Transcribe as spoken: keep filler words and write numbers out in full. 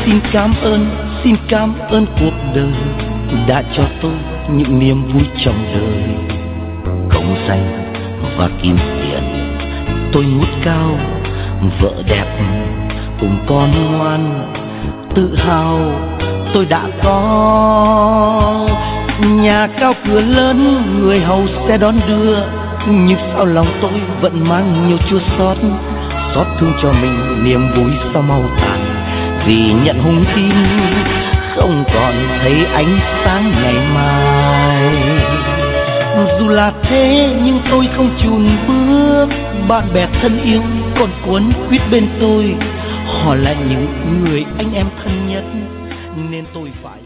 xin cảm ơn, xin cảm ơn cuộc đời đã cho tôi những niềm vui trong đời. Công danh và kim tiền, tôi ngút cao, vợ đẹp cùng con ngoan, tự hào tôi đã có. Nhà cao cửa lớn, người hầu sẽ đón đưa, nhưng sao lòng tôi vẫn mang nhiều chua xót. Xót thương cho mình niềm vui sao mau tàn, vì nhận hung tin không còn thấy ánh sáng ngày mai. Dù là thế nhưng tôi không chùn bước, bạn bè thân yêu còn quấn quýt bên tôi. Họ là những người anh em thân nhất nên tôi phải